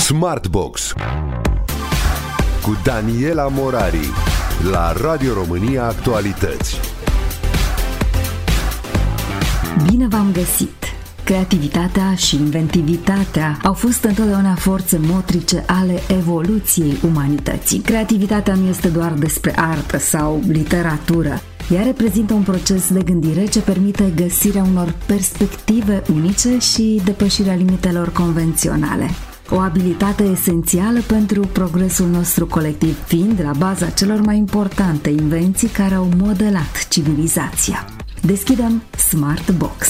Smartbox cu Daniela Morari la Radio România Actualități. Bine v-am găsit! Creativitatea și inventivitatea au fost întotdeauna forțe motrice ale evoluției umanității. Creativitatea nu este doar despre artă sau literatură. Ea reprezintă un proces de gândire ce permite găsirea unor perspective unice și depășirea limitelor convenționale. O abilitate esențială pentru progresul nostru colectiv, fiind la baza celor mai importante invenții care au modelat civilizația. Deschidem Smartbox.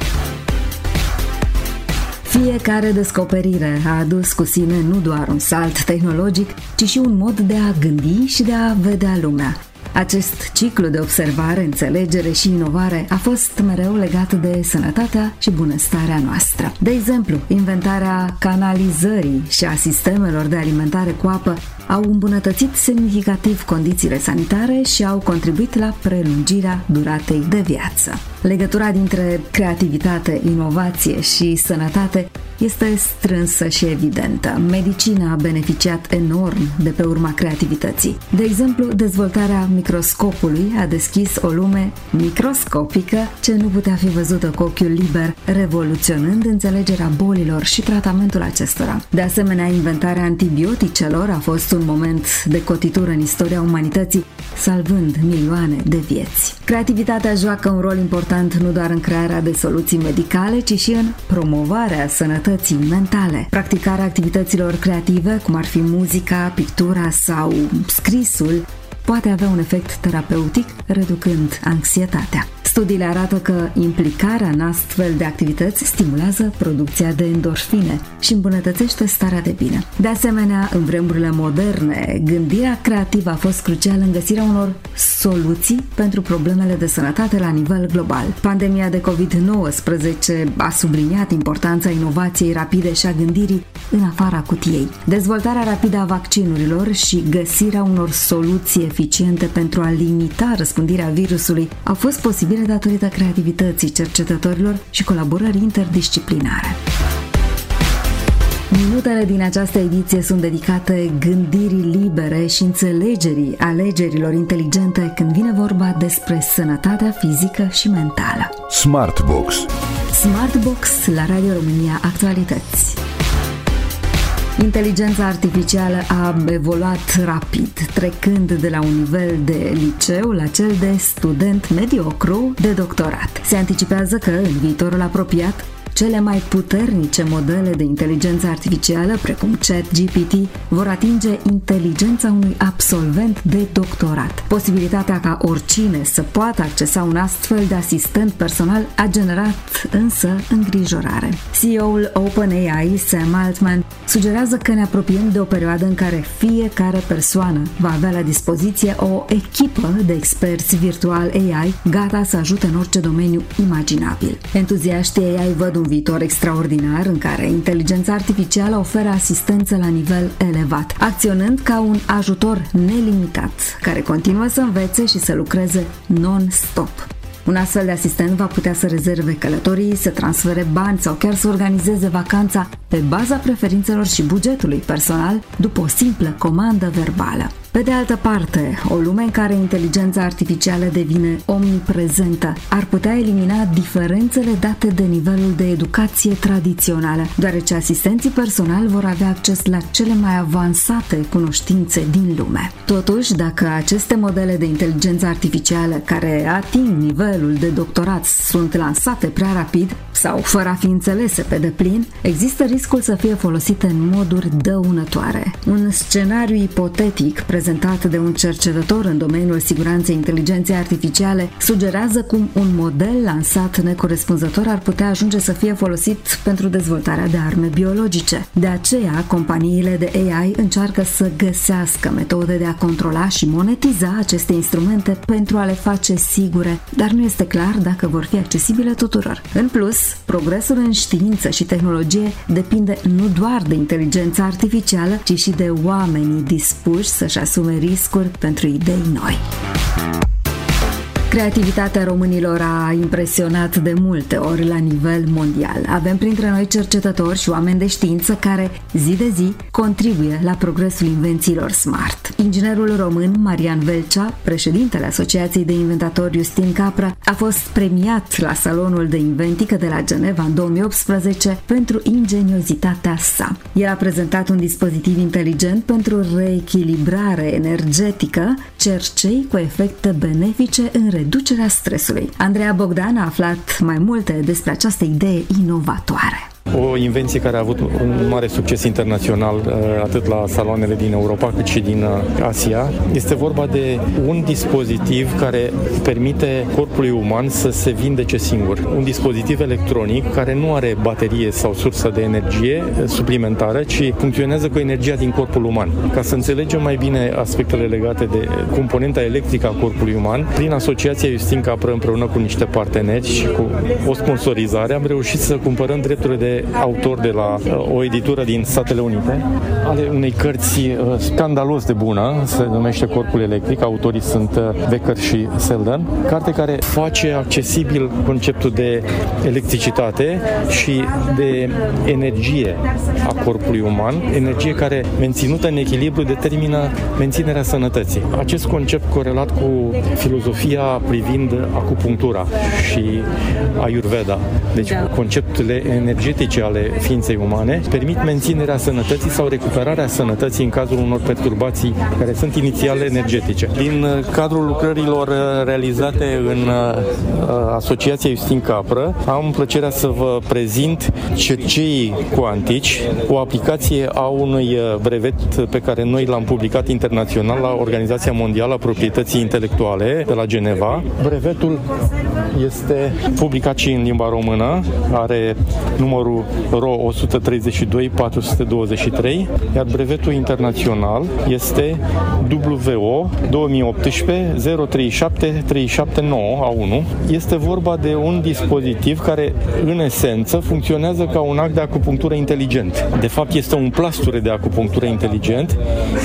Fiecare descoperire a adus cu sine nu doar un salt tehnologic, ci și un mod de a gândi și de a vedea lumea. Acest ciclu de observare, înțelegere și inovare a fost mereu legat de sănătatea și bunăstarea noastră. De exemplu, inventarea canalizării și a sistemelor de alimentare cu apă au îmbunătățit semnificativ condițiile sanitare și au contribuit la prelungirea duratei de viață. Legătura dintre creativitate, inovație și sănătate este strânsă și evidentă. Medicina a beneficiat enorm de pe urma creativității. De exemplu, dezvoltarea microscopului a deschis o lume microscopică ce nu putea fi văzută cu ochiul liber, revoluționând înțelegerea bolilor și tratamentul acestora. De asemenea, inventarea antibioticelor a fost un moment de cotitură în istoria umanității, salvând milioane de vieți. Creativitatea joacă un rol important nu doar în crearea de soluții medicale, ci și în promovarea sănătății mentale. Practicarea activităților creative, cum ar fi muzica, pictura sau scrisul, poate avea un efect terapeutic, reducând anxietatea. Studiile arată că implicarea în astfel de activități stimulează producția de endorfine și îmbunătățește starea de bine. De asemenea, în vremurile moderne, gândirea creativă a fost crucială în găsirea unor soluții pentru problemele de sănătate la nivel global. Pandemia de COVID-19 a subliniat importanța inovației rapide și a gândirii în afara cutiei. Dezvoltarea rapidă a vaccinurilor și găsirea unor soluții eficiente pentru a limita răspândirea virusului au fost posibile datorită creativității cercetătorilor și colaborării interdisciplinare. Minutele din această ediție sunt dedicate gândirii libere și înțelegerii alegerilor inteligente când vine vorba despre sănătatea fizică și mentală. Smartbox La Radio România Actualități. Inteligența artificială a evoluat rapid, trecând de la un nivel de liceu la cel de student mediocru de doctorat. Se anticipează că în viitorul apropiat cele mai puternice modele de inteligență artificială, precum ChatGPT, vor atinge inteligența unui absolvent de doctorat. Posibilitatea ca oricine să poată accesa un astfel de asistent personal a generat însă îngrijorare. CEO-ul OpenAI, Sam Altman, sugerează că ne apropiem de o perioadă în care fiecare persoană va avea la dispoziție o echipă de experți virtual AI gata să ajute în orice domeniu imaginabil. Entuziaștii AI văd un viitor extraordinar în care inteligența artificială oferă asistență la nivel elevat, acționând ca un ajutor nelimitat, care continuă să învețe și să lucreze non-stop. Un astfel de asistent va putea să rezerve călătorii, să transfere bani sau chiar să organizeze vacanța pe baza preferințelor și bugetului personal după o simplă comandă verbală. Pe de altă parte, o lume în care inteligența artificială devine omniprezentă ar putea elimina diferențele date de nivelul de educație tradițională, deoarece asistenții personali vor avea acces la cele mai avansate cunoștințe din lume. Totuși, dacă aceste modele de inteligență artificială care ating nivelul de doctorat sunt lansate prea rapid sau fără a fi înțelese pe deplin, există riscul să fie folosite în moduri dăunătoare. Un scenariu ipotetic prezentat de un cercetător în domeniul siguranței inteligenței artificiale sugerează cum un model lansat necorespunzător ar putea ajunge să fie folosit pentru dezvoltarea de arme biologice. De aceea, companiile de AI încearcă să găsească metode de a controla și monetiza aceste instrumente pentru a le face sigure, dar nu este clar dacă vor fi accesibile tuturor. În plus, progresul în știință și tehnologie depinde nu doar de inteligența artificială, ci și de oamenii dispuși să-și asume riscuri pentru idei noi. Creativitatea românilor a impresionat de multe ori la nivel mondial. Avem printre noi cercetători și oameni de știință care, zi de zi, contribuie la progresul invențiilor smart. Inginerul român Marian Velcea, președintele Asociației de Inventatori Justin Capra, a fost premiat la Salonul de Inventică de la Geneva în 2018 pentru ingeniozitatea sa. El a prezentat un dispozitiv inteligent pentru reechilibrare energetică, cercei cu efecte benefice în reducerea stresului. Andreea Bogdan a aflat mai multe despre această idee inovatoare. O invenție care a avut un mare succes internațional, atât la saloanele din Europa cât și din Asia. Este vorba de un dispozitiv care permite corpului uman să se vindece singur. Un dispozitiv electronic care nu are baterie sau sursă de energie suplimentară, ci funcționează cu energia din corpul uman. Ca să înțelegem mai bine aspectele legate de componenta electrică a corpului uman, prin Asociația Justin Capra, împreună cu niște parteneri și cu o sponsorizare, am reușit să cumpărăm drepturile de autor de la o editură din Statele Unite, ale unei cărți scandalos de bună, se numește Corpul Electric, autorii sunt Becker și Selden, carte care face accesibil conceptul de electricitate și de energie a corpului uman, energie care, menținută în echilibru, determină menținerea sănătății. Acest concept corelat cu filozofia privind acupunctura și Ayurveda, deci conceptele energetice ale ființei umane, permit menținerea sănătății sau recuperarea sănătății în cazul unor perturbații care sunt inițial energetice. Din cadrul lucrărilor realizate în Asociația Justin Capra, am plăcerea să vă prezint cerceii cuantici, o aplicație a unui brevet pe care noi l-am publicat internațional la Organizația Mondială a Proprietății Intelectuale de la Geneva. Brevetul este publicat și în limba română, are numărul RO 132-423, iar brevetul internațional este WO 2018-037-379A1. Este vorba de un dispozitiv care, în esență, funcționează ca un act de acupunctură inteligent. De fapt, este un plasture de acupunctură inteligent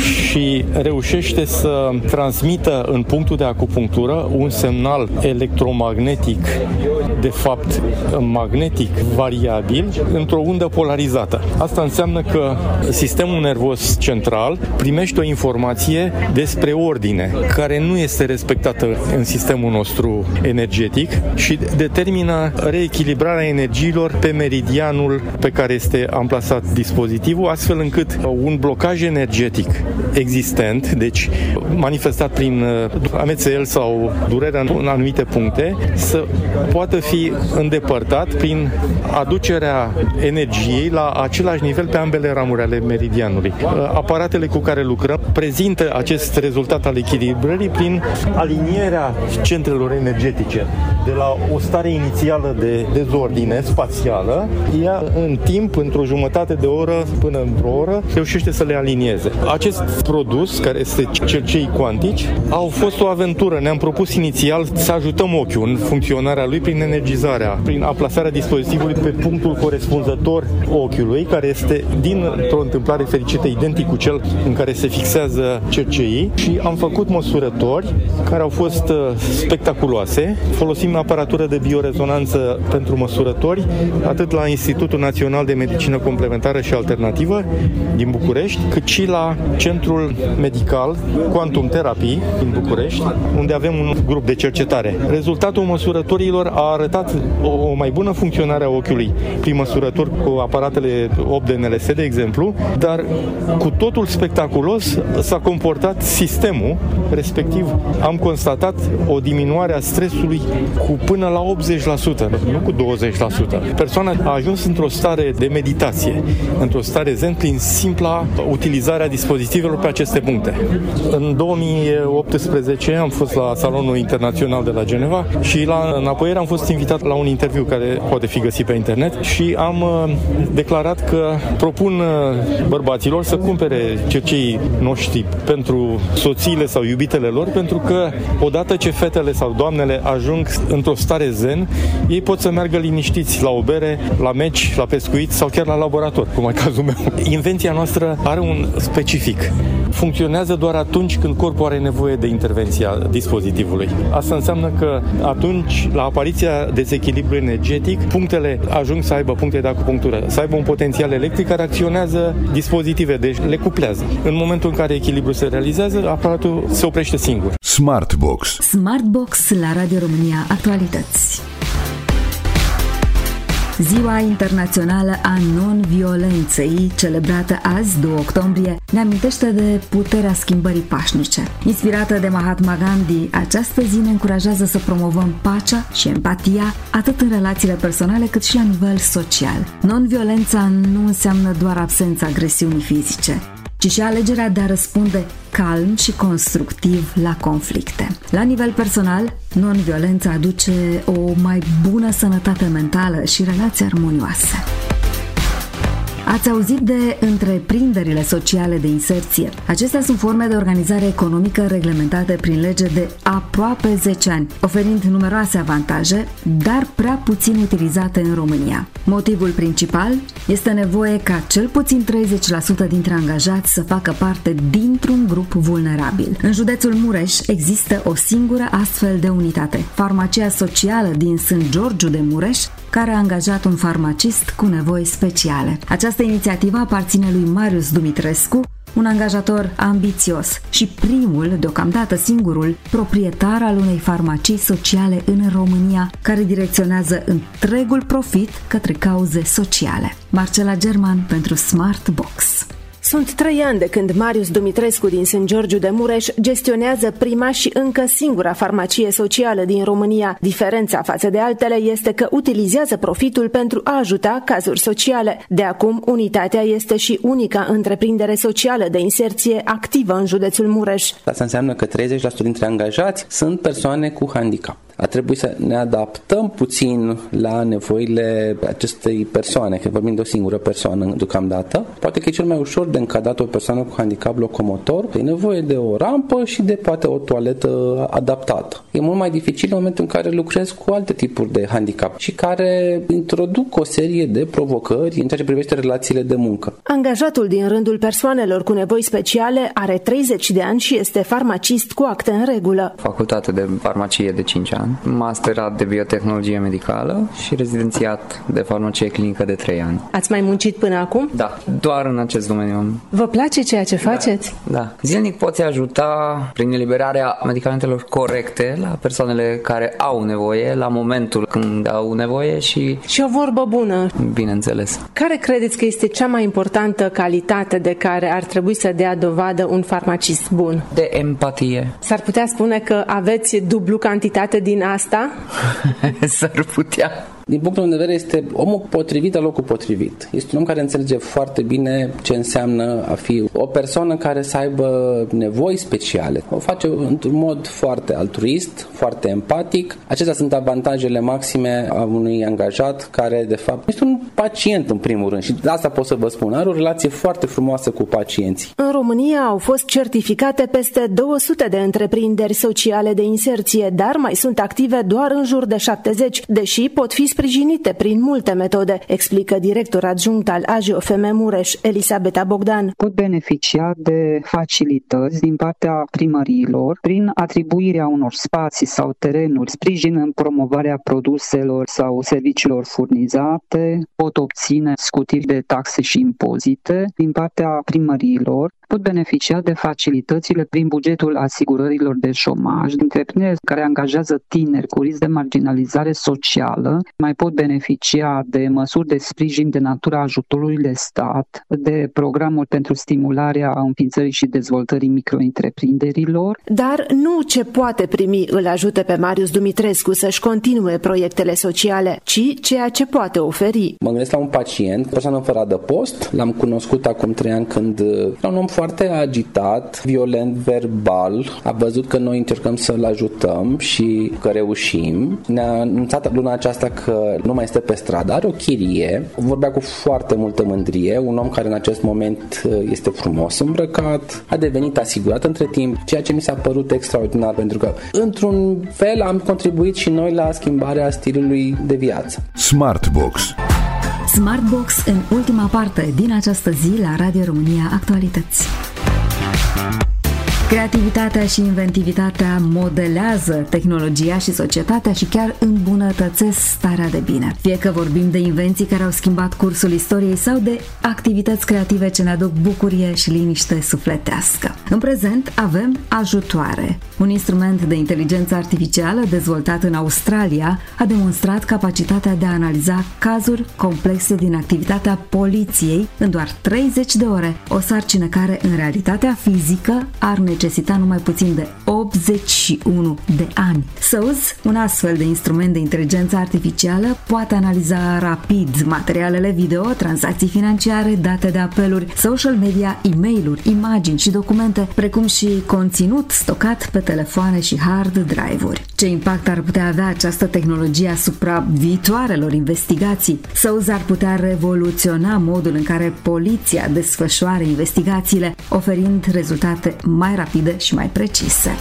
și reușește să transmită în punctul de acupunctură un semnal electromagnetic, de fapt magnetic variabil, într-o undă polarizată. Asta înseamnă că sistemul nervos central primește o informație despre ordine, care nu este respectată în sistemul nostru energetic și determină reechilibrarea energiilor pe meridianul pe care este amplasat dispozitivul, astfel încât un blocaj energetic existent, deci manifestat prin amețel sau durerea în anumite puncte, să poată fi îndepărtat prin aducerea energiei la același nivel pe ambele ramuri ale meridianului. Aparatele cu care lucrăm prezintă acest rezultat al echilibrării prin alinierea centrelor energetice. De la o stare inițială de dezordine spațială, ea în timp, într-o jumătate de oră până într-o oră, reușește să le alinieze. Acest produs, care este cercei cuantici, au fost o aventură. Ne-am propus inițial să ajutăm ochiul în funcționarea lui prin energizarea, prin aplasarea dispozitivului pe punctul corespunzător ochiului, care este, dintr-o întâmplare fericită, identic cu cel în care se fixează cerceii, și am făcut măsurători care au fost spectaculoase. Folosim aparatură de biorezonanță pentru măsurători, atât la Institutul Național de Medicină Complementară și Alternativă din București, cât și la Centrul Medical Quantum Therapy din București, unde avem un grup de cercetare. Rezultatul măsurătorilor a arătat o mai bună funcționare a ochiului prin măsurători cu aparatele 8 de NLS, de exemplu, dar cu totul spectaculos s-a comportat sistemul, respectiv am constatat o diminuare a stresului cu până la 80%, nu cu 20%. Persoana a ajuns într-o stare de meditație, într-o stare zen, prin simpla utilizare a dispozitivelor pe aceste puncte. În 2018 am fost la Salonul Internațional de la Geneva și la înapoiere am fost invitat la un interviu care poate fi găsit pe internet și am declarat că propun bărbaților să cumpere cerceii noștri pentru soțiile sau iubitele lor, pentru că odată ce fetele sau doamnele ajung într-o stare zen, ei pot să meargă liniștiți la o bere, la meci, la pescuit sau chiar la laborator, cum e cazul meu. Invenția noastră are un specific. funcționează doar atunci când corpul are nevoie de intervenția dispozitivului. Asta înseamnă că atunci, la apariția dezechilibrului energetic, punctele ajung să aibă puncte de acupunctură, să aibă un potențial electric care acționează dispozitive, deci le cuplează. În momentul în care echilibrul se realizează, aparatul se oprește singur. Smartbox. Smartbox la Radio România Actualități. Ziua Internațională a Non-Violenței, celebrată azi, 2 octombrie, ne amintește de puterea schimbării pașnice. Inspirată de Mahatma Gandhi, această zi ne încurajează să promovăm pacea și empatia, atât în relațiile personale cât și la nivel social. Non-violența nu înseamnă doar absența agresiunii fizice, ci și alegerea de a răspunde calm și constructiv la conflicte. La nivel personal, non-violența aduce o mai bună sănătate mentală și relații armonioase. Ați auzit de întreprinderile sociale de inserție. Acestea sunt forme de organizare economică reglementate prin lege de aproape 10 ani, oferind numeroase avantaje, dar prea puțin utilizate în România. Motivul principal este nevoie ca cel puțin 30% dintre angajați să facă parte dintr-un grup vulnerabil. În județul Mureș există o singură astfel de unitate, Farmacia Socială din Sânt Georgiu de Mureș, care a angajat un farmacist cu nevoi speciale. Această inițiativă aparține lui Marius Dumitrescu, un angajator ambițios și primul, deocamdată singurul, proprietar al unei farmacii sociale în România, care direcționează întregul profit către cauze sociale. Marcela German pentru Smartbox. Sunt 3 ani de când Marius Dumitrescu din Sânt Georgiu de Mureș gestionează prima și încă singura farmacie socială din România. Diferența față de altele este că utilizează profitul pentru a ajuta cazuri sociale. De acum, unitatea este și unica întreprindere socială de inserție activă în județul Mureș. Asta înseamnă că 30% dintre angajați sunt persoane cu handicap. A trebuit să ne adaptăm puțin la nevoile acestei persoane, că vorbim de o singură persoană deocamdată. Poate că e cel mai ușor de încadrat o persoană cu handicap locomotor. E nevoie de o rampă și de poate o toaletă adaptată. E mult mai dificil în momentul în care lucrezi cu alte tipuri de handicap și care introduc o serie de provocări în ceea ce privește relațiile de muncă. Angajatul din rândul persoanelor cu nevoi speciale are 30 de ani și este farmacist cu acte în regulă. Facultate de farmacie de 5 ani. Masterat de biotehnologie medicală și rezidențiat de farmacie clinică de 3 ani. Ați mai muncit până acum? Da, doar în acest domeniu. Vă place ceea ce faceți? Da. Zilnic poți ajuta prin eliberarea medicamentelor corecte la persoanele care au nevoie, la momentul când au nevoie și o vorbă bună. Bineînțeles. Care credeți că este cea mai importantă calitate de care ar trebui să dea dovadă un farmacist bun? De empatie. S-ar putea spune că aveți dublu cantitate din asta? S-ar putea. Din punctul meu de vedere, este omul potrivit la locul potrivit. Este un om care înțelege foarte bine ce înseamnă a fi o persoană care să aibă nevoi speciale. O face într-un mod foarte altruist, foarte empatic. Acestea sunt avantajele maxime a unui angajat care, de fapt, este un pacient în primul rând. Și de asta pot să vă spun. Are o relație foarte frumoasă cu pacienții. În România au fost certificate peste 200 de întreprinderi sociale de inserție, dar mai sunt active doar în jur de 70, deși pot fi sprijinite prin multe metode, explică director adjunct al AJOFM Mureș, Elisabeta Bogdan. Pot beneficia de facilități din partea primăriilor prin atribuirea unor spații sau terenuri, sprijin în promovarea produselor sau serviciilor furnizate, pot obține scutiri de taxe și impozite din partea primăriilor, pot beneficia de facilitățile prin bugetul asigurărilor de șomaj, întreprinderi care angajează tineri cu risc de marginalizare socială, mai pot beneficia de măsuri de sprijin de natura ajutorului de stat, de programul pentru stimularea înființării și dezvoltării micro-întreprinderilor. Dar nu ce poate primi îl ajută pe Marius Dumitrescu să-și continue proiectele sociale, ci ceea ce poate oferi. Mă gândesc la un pacient, persoană fără adăpost, l-am cunoscut acum 3 ani când era un om foarte agitat, violent verbal, a văzut că noi încercăm să-l ajutăm și că reușim. Ne-a anunțat luna aceasta că nu mai este pe stradă, are o chirie, vorbea cu foarte multă mândrie, un om care în acest moment este frumos îmbrăcat, a devenit asigurat între timp, ceea ce mi s-a părut extraordinar, pentru că într-un fel am contribuit și noi la schimbarea stilului de viață. Smartbox. Smartbox în ultima parte din această zi la Radio România Actualități. Creativitatea și inventivitatea modelează tehnologia și societatea și chiar îmbunătățesc starea de bine. Fie că vorbim de invenții care au schimbat cursul istoriei sau de activități creative ce ne aduc bucurie și liniște sufletească. În prezent avem ajutoare. Un instrument de inteligență artificială dezvoltat în Australia a demonstrat capacitatea de a analiza cazuri complexe din activitatea poliției în doar 30 de ore, o sarcină care în realitatea fizică ar necesita numai puțin de 81 de ani. SOUS, un astfel de instrument de inteligență artificială, poate analiza rapid materialele video, tranzacții financiare, date de apeluri, social media, e-mail-uri, imagini și documente, precum și conținut stocat pe telefoane și hard drive-uri. Ce impact ar putea avea această tehnologie asupra viitoarelor investigații? SOUS ar putea revoluționa modul în care poliția desfășoară investigațiile, oferind rezultate mai rapide și mai precise.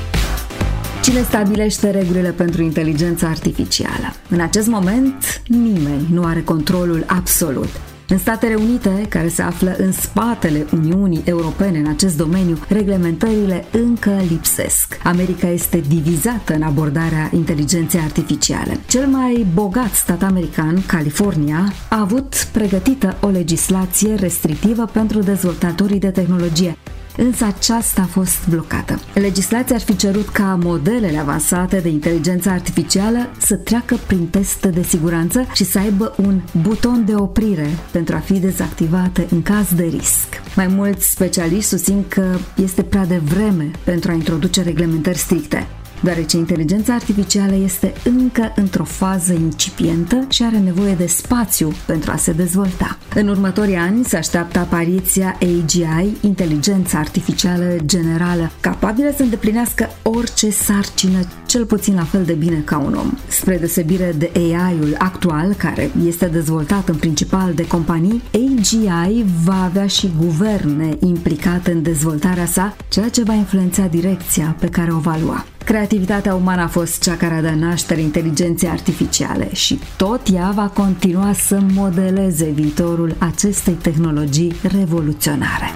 Cine stabilește regulile pentru inteligența artificială? În acest moment, nimeni nu are controlul absolut. În Statele Unite, care se află în spatele Uniunii Europene în acest domeniu, reglementările încă lipsesc. America este divizată în abordarea inteligenței artificiale. Cel mai bogat stat american, California, a avut pregătită o legislație restrictivă pentru dezvoltatorii de tehnologie, însă aceasta a fost blocată. Legislația ar fi cerut ca modelele avansate de inteligență artificială să treacă prin teste de siguranță și să aibă un buton de oprire pentru a fi dezactivate în caz de risc. Mai mulți specialiști susțin că este prea devreme pentru a introduce reglementări stricte, deoarece inteligența artificială este încă într-o fază incipientă și are nevoie de spațiu pentru a se dezvolta. În următorii ani se așteaptă apariția AGI, inteligența artificială generală, capabilă să îndeplinească orice sarcină cel puțin la fel de bine ca un om. Spre deosebire de AI-ul actual, care este dezvoltat în principal de companii, AGI va avea și guverne implicate în dezvoltarea sa, ceea ce va influența direcția pe care o va lua. Creativitatea umană a fost cea care a dat naștere inteligenței artificiale și tot ea va continua să modeleze viitorul acestei tehnologii revoluționare.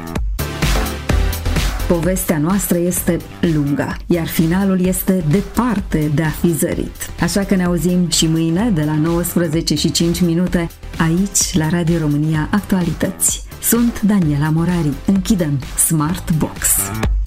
Povestea noastră este lungă, iar finalul este departe de a fi zărit. Așa că ne auzim și mâine de la 19:05 aici la Radio România Actualități. Sunt Daniela Morari. Închidem Smart Box.